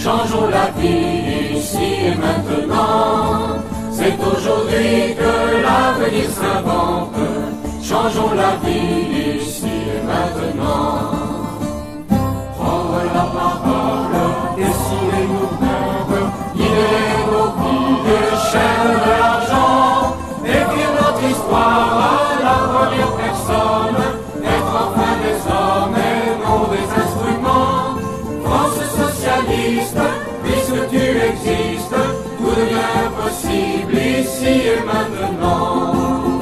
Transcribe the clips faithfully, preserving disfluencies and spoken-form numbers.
changeons la vie ici et maintenant. C'est aujourd'hui que l'avenir s'invente, changeons la vie ici et maintenant. Prendre la parole, décider nous-mêmes, guider nos vies, chaîne de l'argent, écrire notre histoire à la première personne, être enfin des hommes et non des instruments. France socialiste, puisque tu existes, tout devient possible ici et maintenant.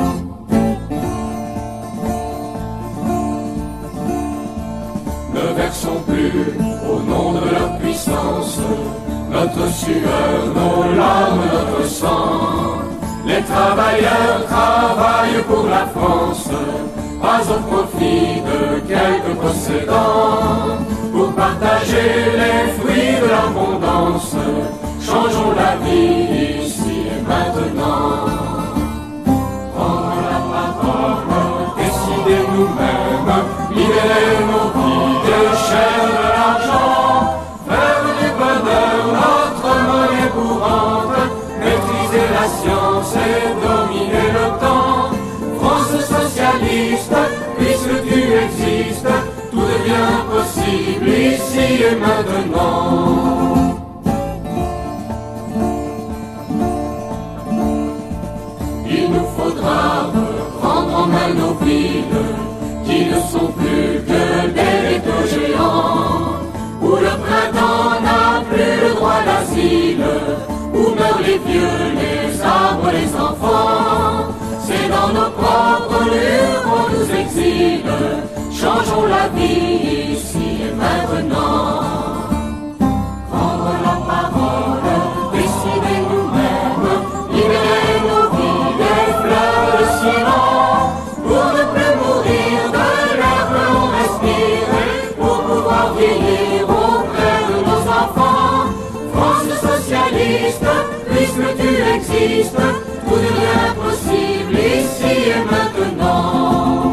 Ne versons plus au nom de leur puissance notre sueur, nos larmes, notre sang. Les travailleurs travaillent pour la France, pas au profit de quelques possédants. Pour partager les fruits de l'abondance, changeons la vie ici et maintenant. Prendre la parole, décider nous-mêmes, libérer nos vies des chaînes de l'argent, faire du bonheur notre monnaie courante, maîtriser la science et dominer le temps. France socialiste, puisque tu existes, tout devient possible ici et maintenant. Il nous faudra prendre en main nos villes, qui ne sont plus que des ghettos géants, où le printemps n'a plus le droit d'asile, où meurent les vieux, les arbres, les enfants. C'est dans nos propres lieux qu'on nous exile, changeons la vie ici et maintenant. Prendre la parole, décider nous-mêmes, libérer nos vies des fleurs de ciment, pour ne plus mourir de l'air que l'on respire, pour pouvoir vieillir auprès de nos enfants. France socialiste, puisque tu existes, tout devient possible ici et maintenant.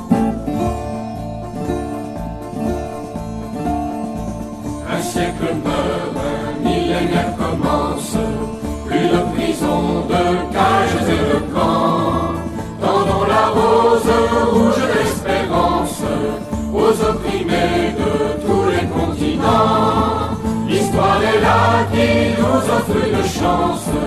Un siècle meurt, un millénaire commence, plus de prisons, de cages et de camps. Tendons la rose rouge d'espérance aux opprimés de tous les continents. L'histoire est là qui nous offre une chance